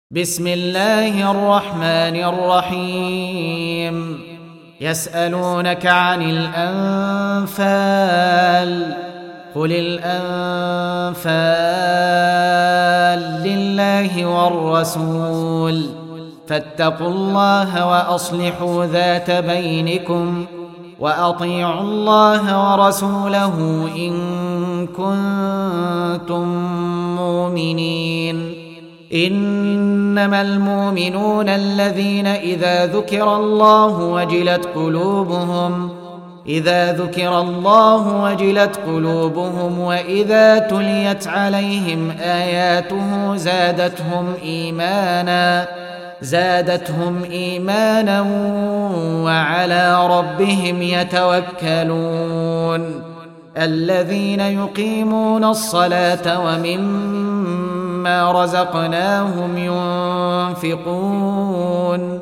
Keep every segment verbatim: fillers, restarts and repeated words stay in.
بسم الله الرحمن الرحيم. يسألونك عن الأنفال قل الأنفال لله والرسول فاتقوا الله وأصلحوا ذات بينكم وأطيعوا الله ورسوله إن كنتم مؤمنين. إنما المؤمنون الذين إذا ذكر الله وجلت قلوبهم إذا ذكر الله وجلت قلوبهم وإذا تليت عليهم آياته زادتهم إيمانا زادتهم إيمانا وعلى ربهم يتوكلون. الذين يقيمون الصلاة ومما رزقناهم ينفقون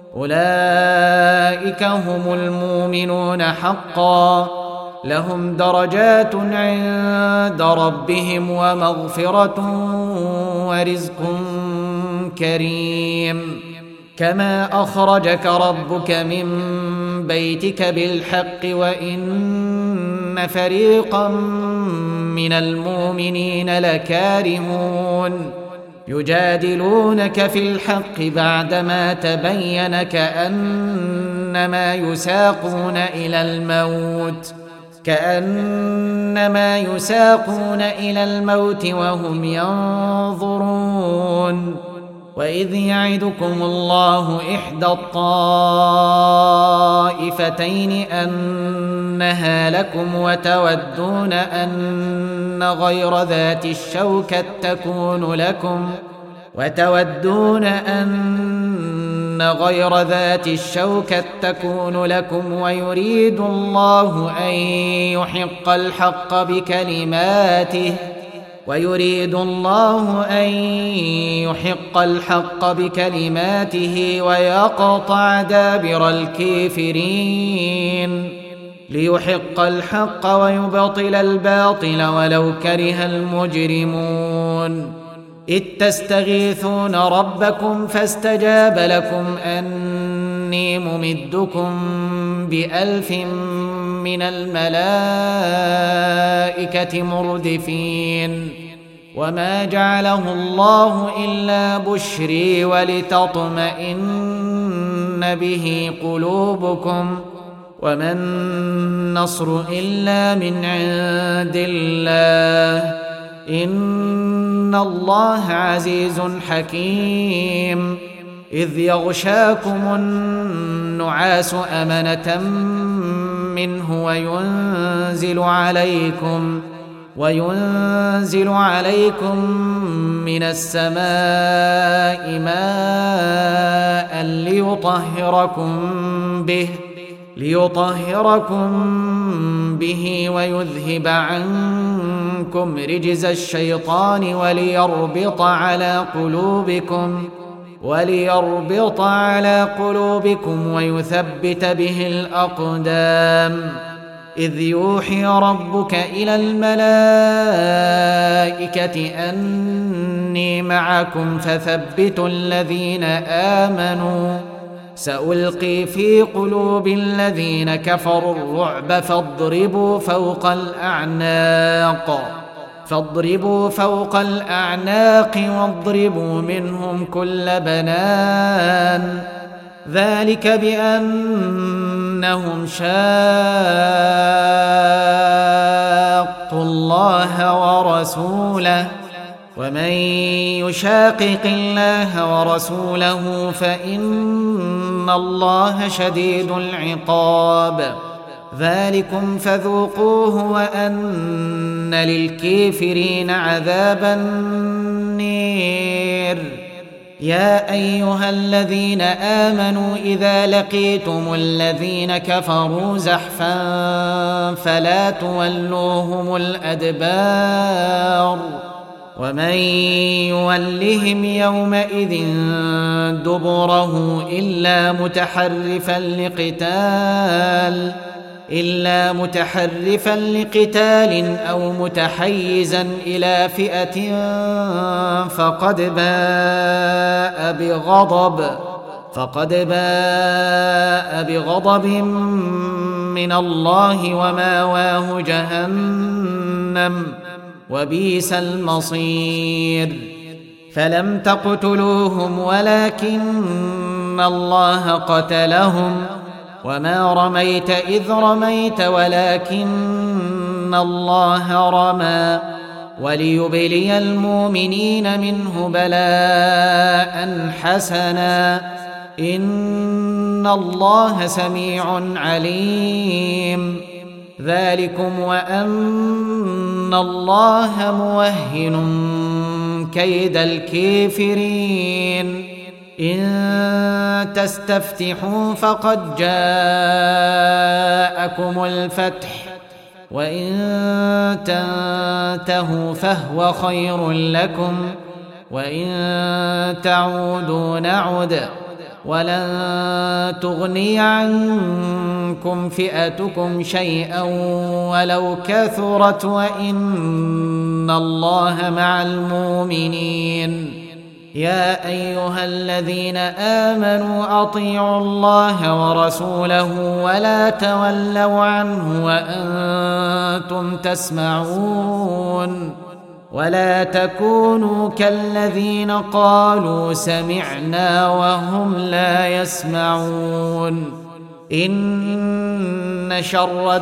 أولئك هم المؤمنون حقا لهم درجات عند ربهم ومغفرة ورزق كريم. كما أخرجك ربك من بيتك بالحق وإن فريقا من المؤمنين لكارهون يجادلونك في الحق بعدما تبين كأنما يساقون إلى الموت كأنما يساقون إلى الموت وهم ينظرون. وإذ يعدكم الله إحدى الطائفتين أنها لكم وتودون أن غير ذات الشوكة تكون لكم وتودون أن غير ذات الشوكة تكون لكم ويريد الله أن يحق الحق بكلماته ويريد الله أن يحق الحق بكلماته ويقطع دابر الكافرين ليحق الحق ويبطل الباطل ولو كره المجرمون. إذ تستغيثون ربكم فاستجاب لكم أني ممدكم بألف من الملائكة مردفين. وما جعله الله إلا بشري ولتطمئن به قلوبكم وما النصر إلا من عند الله إن الله عزيز حكيم. إذ يغشاكم النعاس أمنة منه وينزل عليكم وينزل عليكم من السماء ماء ليطهركم به ليطهركم به ويذهب عنكم رجز الشيطان وليربط على قلوبكم وليربط على قلوبكم ويثبت به الأقدام. إذ يوحي ربك إلى الملائكة أني معكم فثبتوا الذين آمنوا سألقي في قلوب الذين كفروا الرعب فاضربوا فوق الأعناق فاضربوا فوق الأعناق واضربوا منهم كل بنان ذلك بأنهم شاقوا الله ورسوله ومن يشاقق الله ورسوله فإن الله شديد العقاب. ذلكم فذوقوه وأن للكافرين عذاب النير. يا أيها الذين آمنوا إذا لقيتم الذين كفروا زحفا فلا تولوهم الأدبار ومن يولهم يومئذ دبره إلا متحرفا لقتال إلا متحرفا لقتال أو متحيزا إلى فئة فقد باء بغضب فقد باء بغضب من الله وماواه جهنم وبئس المصير. فلم تقتلوهم ولكن الله قتلهم وما رميت إذ رميت ولكن الله رمى وليبلي المؤمنين منه بلاء حسنا إن الله سميع عليم. ذلكم وأن الله موهن كيد الكافرين. إن تستفتحوا فقد جاءكم الفتح وإن تنتهوا فهو خير لكم وإن تعودوا نعد ولن تغني عنكم فئتكم شيئا ولو كثرت وإن الله مع المؤمنين. يا أيها الذين آمنوا أطيعوا الله ورسوله ولا تولوا عنه وأنتم تسمعون ولا تكونوا كالذين قالوا سمعنا وهم لا يسمعون. إن شر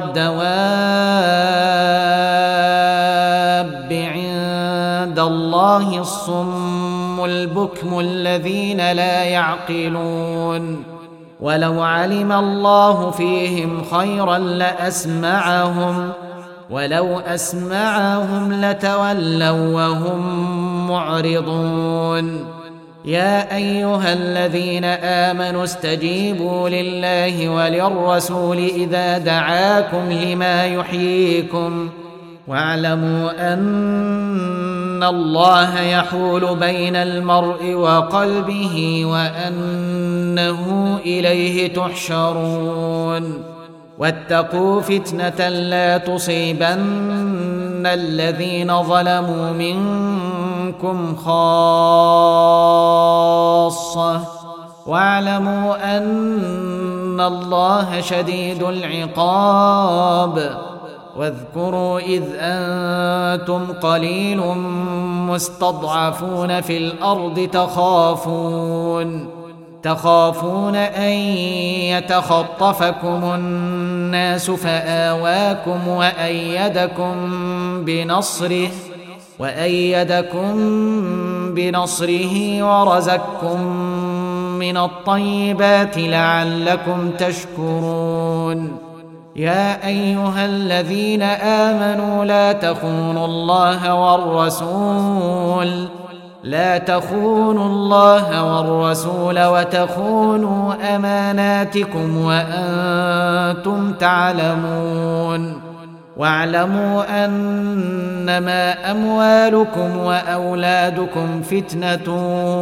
الدواب عند الله الصم البكم الذين لا يعقلون. ولو علم الله فيهم خيرا لأسمعهم ولو أسمعهم لتولوا وهم معرضون. يا أيها الذين آمنوا استجيبوا لله وللرسول إذا دعاكم لما يحييكم واعلموا أن الله يحول بين المرء وقلبه وأنه إليه تحشرون. واتقوا فتنة لا تصيبن الذين ظلموا منكم خاصة واعلموا أن الله شديد العقاب. واذكروا إذ أنتم قليل مستضعفون في الأرض تخافون تخافون أن يتخطفكم الناس فآواكم وأيدكم بنصره وأيدكم بنصره ورزقكم من الطيبات لعلكم تشكرون. يا أيها الذين آمنوا لا تخونوا الله والرسول لا تخونوا الله والرسول وتخونوا أماناتكم وأنتم تعلمون. واعلموا أنما أموالكم وأولادكم فتنة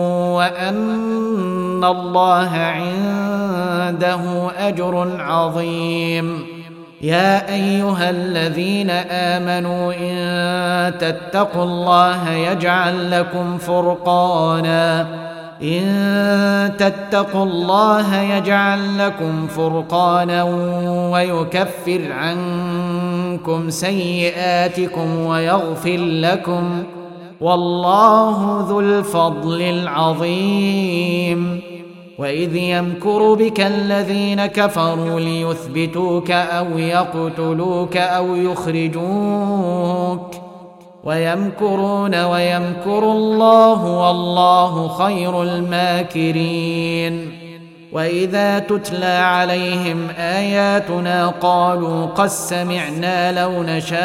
وأن الله عنده أجر عظيم. يا أيها الذين آمنوا إن تتقوا الله يجعل لكم فرقانا إن تتقوا الله يجعل لكم فرقانا ويكفر عنكم سيئاتكم ويغفر لكم والله ذو الفضل العظيم. وإذ يمكر بك الذين كفروا ليثبتوك أو يقتلوك أو يخرجوك ويمكرون ويمكر الله والله خير الماكرين. وإذا تتلى عليهم آياتنا قالوا قد سمعنا لو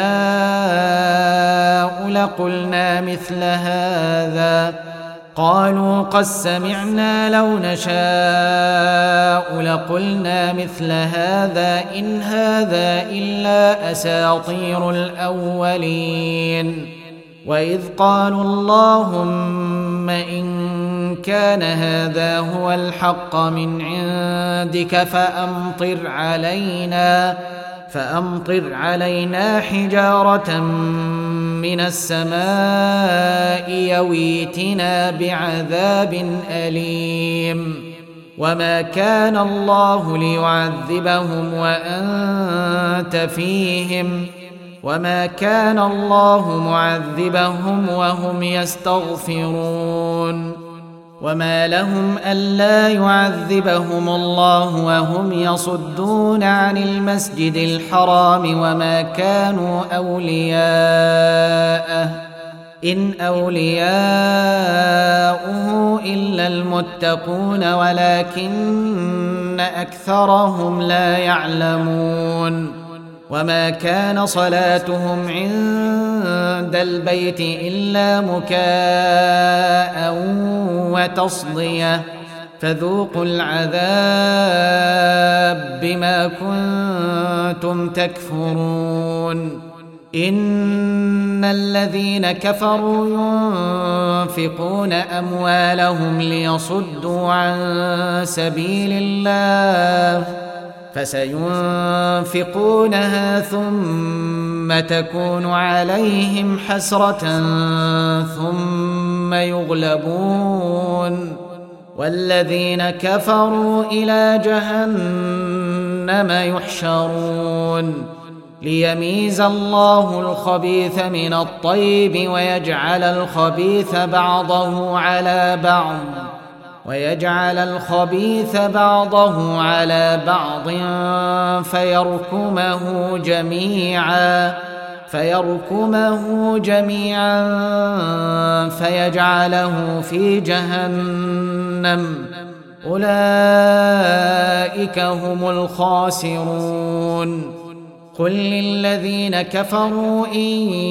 نشاء لقلنا مثل هذا قالوا قد سمعنا لو نشاء لقلنا مثل هذا إن هذا إلا أساطير الأولين. وإذ قالوا اللهم إن كان هذا هو الحق من عندك فأمطر علينا فأمطر علينا حجارة من السماء يويتنا بعذاب أليم وما كان الله ليعذبهم وأنت فيهم وما كان الله معذبهم وهم يستغفرون وما لهم ألا يعذبهم الله وهم يصدون عن المسجد الحرام وما كانوا أولياءه إن أولياؤه إلا المتقون ولكن أكثرهم لا يعلمون وما كان صلاتهم عند البيت إلا مكاء وتصدية فذوقوا العذاب بما كنتم تكفرون إن الذين كفروا ينفقون أموالهم ليصدوا عن سبيل الله فسينفقونها ثم تكون عليهم حسرة ثم يغلبون والذين كفروا إلى جهنم يحشرون ليميز الله الخبيث من الطيب ويجعل الخبيث بعضه على بعض ويجعل الخبيث بعضه على بعض فيركمه جميعا فيركمه جميعا فيجعله في جهنم أولئك هم الخاسرون قل للذين كفروا إن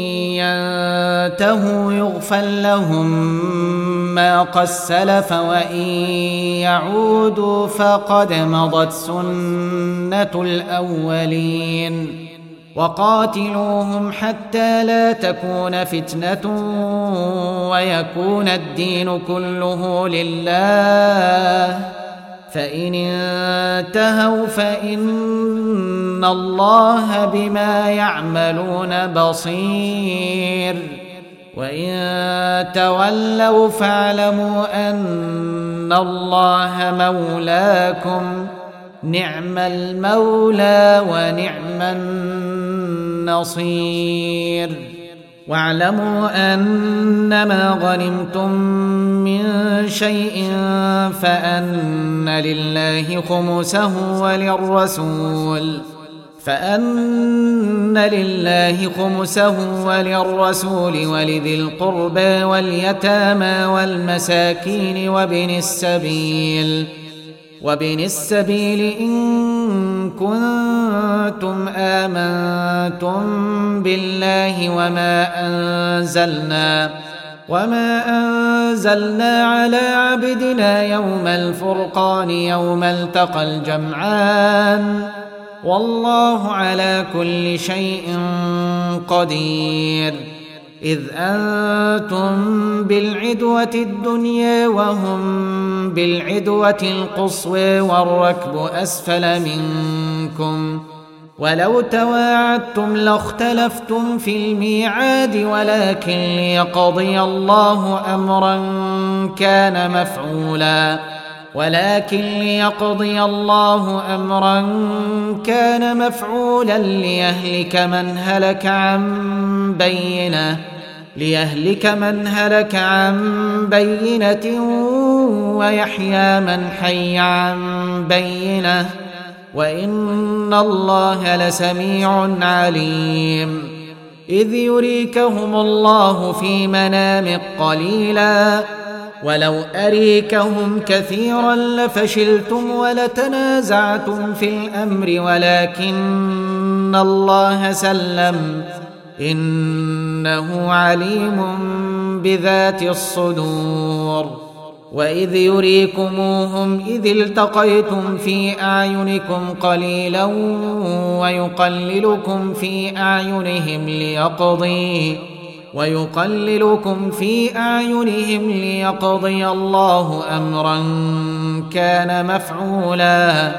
ينتهوا يغفر لهم ما قد سلف وإن يعودوا فقد مضت سنة الأولين وقاتلوهم حتى لا تكون فتنة ويكون الدين كله لله فإن انتهوا فإن الله بما يعملون بصير وإن تولوا فاعلموا أن الله مولاكم نعم المولى ونعم النصير واعلموا أنما غنمتم من شيء فأن لله خمسه وللرسول فأن لله خمسه وللرسول ولذي القربى واليتامى والمساكين وابن السبيل وابن السبيل إن كنتم آمنتم بالله وما أنزلنا وما أنزلنا على عبدنا يوم الفرقان يوم التقى الجمعان والله على كل شيء قدير إذ أنتم بالعدوة الدنيا وهم بالعدوة القصوى والركب أسفل منكم ولو تواعدتم لاختلفتم في الميعاد ولكن ليقضي الله أمرا كان مفعولا ولكن ليقضي الله أمرا كان مفعولا ليهلك من هلك عن بينه ليهلك من هلك عن بينة ويحيى من حي عن بينه وإن الله لسميع عليم إذ يريكهم الله في منامك قليلا ولو أريكهم كثيرا لفشلتم ولتنازعتم في الأمر ولكن الله سلم إنه عليم بذات الصدور وإذ يريكموهم إذ التقيتم في أعينكم قليلا ويقللكم في أعينهم ليقضي ويقللكم في أعينهم ليقضي الله أمرا كان مفعولا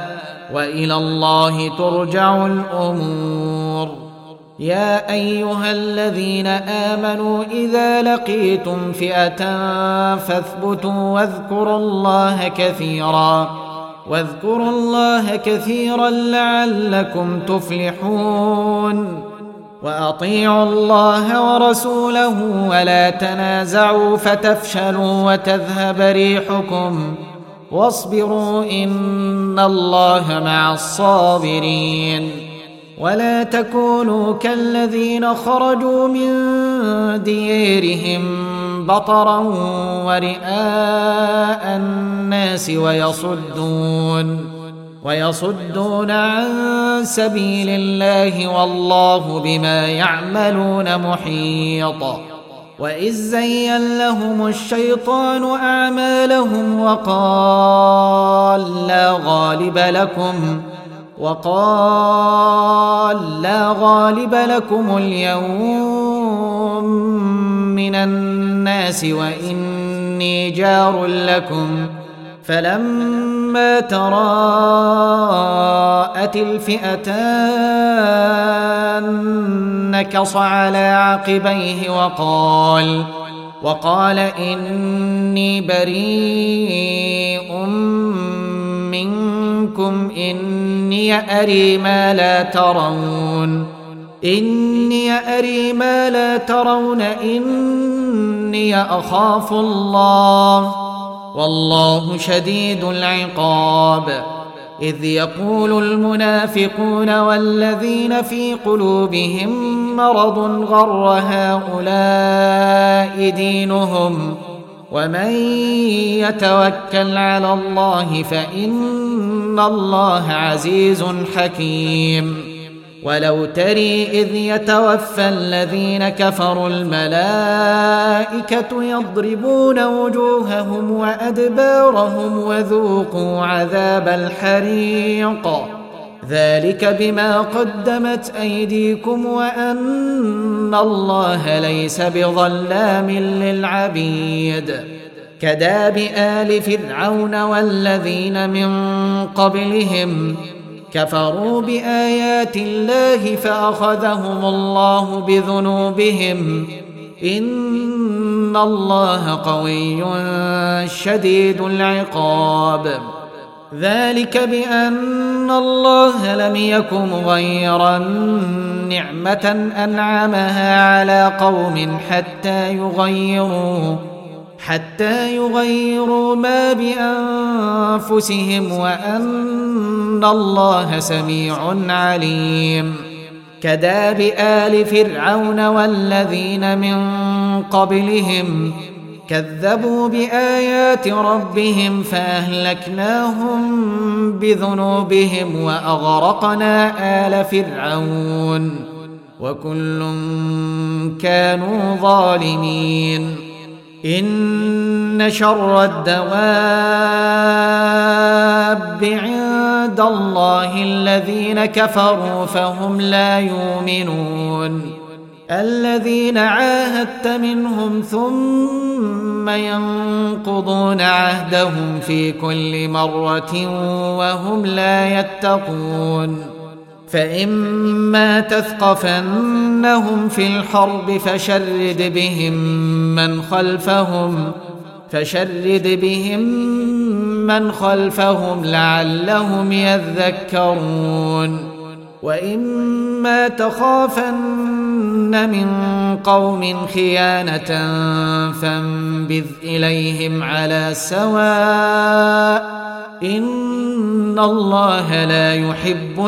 وإلى الله ترجع الأمور. يا أيها الذين آمنوا إذا لقيتم فئة فاثبتوا واذكروا الله كثيرا واذكروا الله كثيرا لعلكم تفلحون. وأطيعوا الله ورسوله ولا تنازعوا فتفشلوا وتذهب ريحكم واصبروا إن الله مع الصابرين. ولا تكونوا كالذين خرجوا من ديارهم بطرا ورئاء الناس ويصدون ويصدون عن سبيل الله والله بما يعملون محيط. وإذ زين لهم الشيطان أعمالهم وقال لا غالب لكم وقال لا غالب لكم اليوم من الناس وإني جار لكم فلما تراءت الفئتان نكص على عقبيه وقال وقال إني بريء منكم إني أري ما لا ترون إني أري ما لا ترون إني أخاف الله والله شديد العقاب. إذ يقول المنافقون والذين في قلوبهم مرض غر هؤلاء دينهم ومن يتوكل على الله فإن الله عزيز حكيم. ولو تري إذ يتوفى الذين كفروا الملائكة يضربون وجوههم وأدبارهم وذوقوا عذاب الحريق ذلك بما قدمت أيديكم وأن الله ليس بظلام للعبيد. كداب آل فرعون والذين من قبلهم كفروا بآيات الله فأخذهم الله بذنوبهم إن الله قوي شديد العقاب. ذلك بأن الله لم يكن غير نعمة أنعمها على قوم حتى يغيروا حتى يغيروا ما بأنفسهم وأن الله سميع عليم. كداب آل فرعون والذين من قبلهم كذبوا بآيات ربهم فأهلكناهم بذنوبهم وأغرقنا آل فرعون وكل كانوا ظالمين. إن شر الدواب عند الله الذين كفروا فهم لا يؤمنون. الذين عاهدت منهم ثم ينقضون عهدهم في كل مرة وهم لا يتقون. فإما تثقفنهم في الحرب فشرد بهم من خلفهم فشرد بهم من خلفهم لعلهم يذكرون. وإما تخافن من قوم خيانة فانبذ إليهم على سواء إن الله لا يحب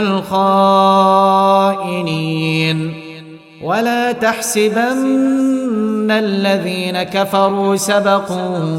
الخائنين. ولا تحسبن الذين كفروا سبقوا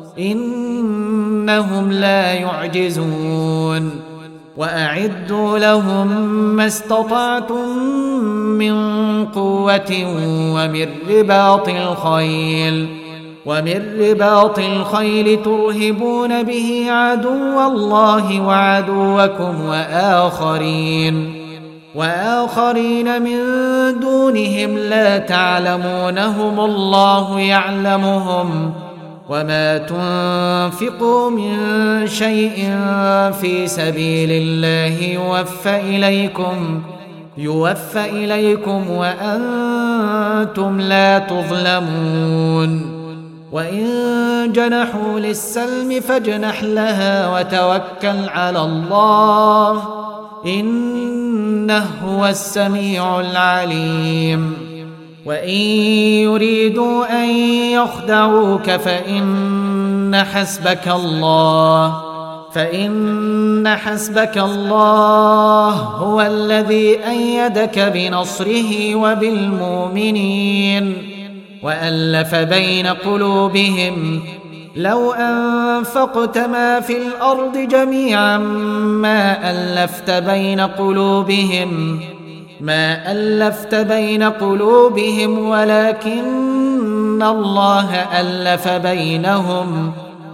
إنهم لا يعجزون. وأعدوا لهم ما استطعتم من قوة ومن رباط الخيل ومن رباط الخيل ترهبون به عدو الله وعدوكم وآخرين وآخرين من دونهم لا تعلمونهم الله يعلمهم وما تنفقوا من شيء في سبيل الله يوفى إليكم يوفى إليكم وأنتم لا تظلمون وإن جنحوا للسلم فاجنح لها وتوكل على الله إنه هو السميع العليم وإن يريدوا أن يخدعوك فإن حسبك الله فإن حسبك الله هو الذي أيدك بنصره وبالمؤمنين وألف بين قلوبهم لو أنفقت ما في الأرض جميعا ما ألفت بين قلوبهم ما ألفت بين قلوبهم ولكن الله ألف بينهم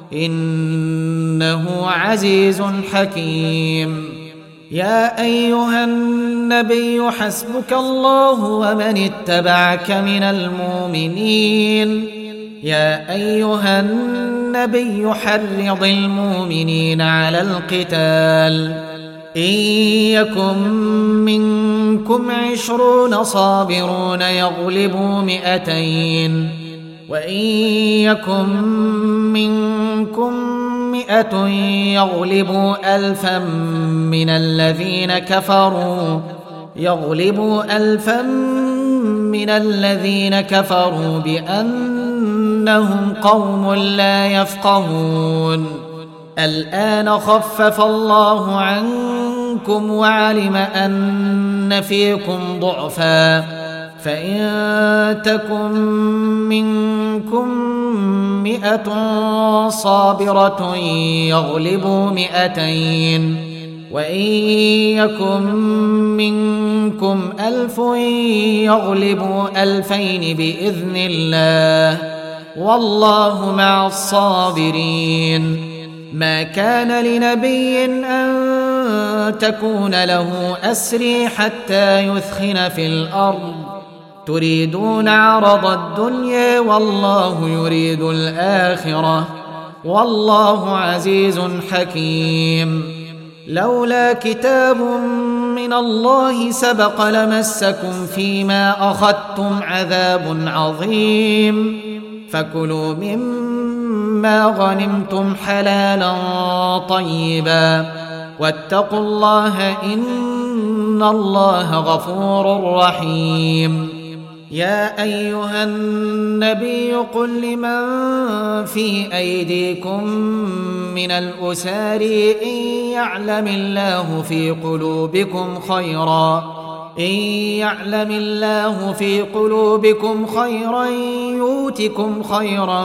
إنه عزيز حكيم يا أيها النبي حسبك الله ومن اتبعك من المؤمنين يا أيها النبي حرض المؤمنين على القتال إن يكن منكم عشرون صابرون يغلبوا مئتين وإن يكن منكم مئة يغلبوا ألفا من الذين كفروا يغلبوا ألفا من الذين كفروا بأنهم قوم لا يفقهون الآن خفف الله عنكم وعلم أن فيكم ضعفا فإن تكن منكم مئة صابرة يغلبوا مئتين وإن يكن منكم ألف يغلبوا ألفين بإذن الله والله مع الصابرين ما كان لنبي أن تكون له أسري حتى يثخن في الأرض تريدون عرض الدنيا والله يريد الآخرة والله عزيز حكيم لولا كتاب من الله سبق لمسكم فيما أخذتم عذاب عظيم فكلوا مما غنمتم حلالا طيبا واتقوا الله إن الله غفور رحيم يا أيها النبي قل لمن في أيديكم من الأسار إن يعلم الله في قلوبكم خيرا إن يعلم الله في قلوبكم خيرا يؤتكم خيرا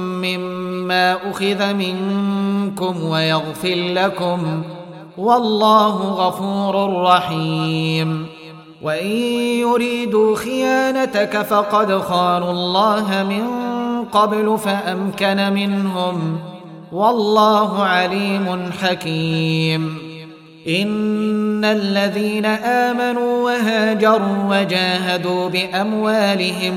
مما أخذ منكم ويغفر لكم والله غفور رحيم وإن يريدوا خيانتك فقد خانوا الله من قبل فأمكن منهم والله عليم حكيم إن الذين آمنوا وهاجروا وجاهدوا بأموالهم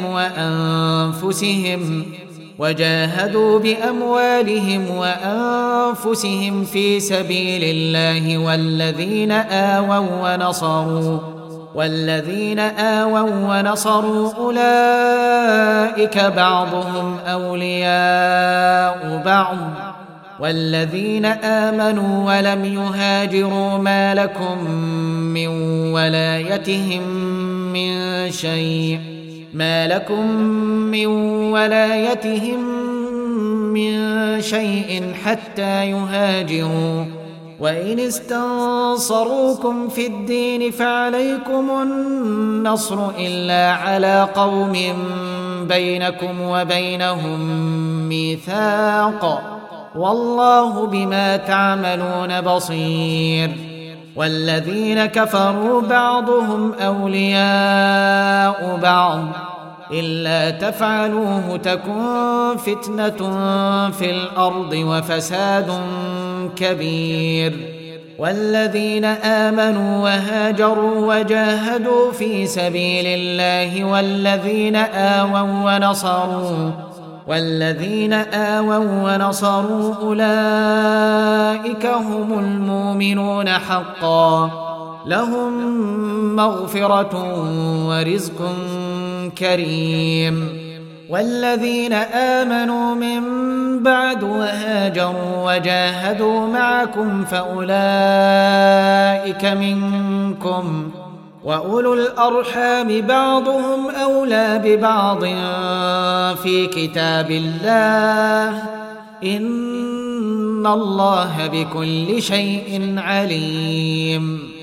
وأنفسهم وجاهدوا بأموالهم وأنفسهم في سبيل الله والذين آووا ونصروا والذين آووا ونصروا أولئك بعضهم أولياء بعض والذين آمنوا ولم يهاجروا ما لكم من ولايتهم من شيء ما لكم من ولايتهم من شيء حتى يهاجروا وإن استنصروكم في الدين فعليكم النصر إلا على قوم بينكم وبينهم ميثاق والله بما تعملون بصير والذين كفروا بعضهم أولياء بعض إلا تفعلوه تكن فتنة في الأرض وفساد كبير والذين آمنوا وهاجروا وجاهدوا في سبيل الله والذين آووا ونصروا والذين آووا ونصروا أولئك هم المؤمنون حقا لهم مغفرة ورزق كريم. والذين آمنوا من بعد وهاجروا وجاهدوا معكم فأولئك منكم وأولو الأرحام بعضهم أولى ببعض في كتاب الله إن الله بكل شيء عليم.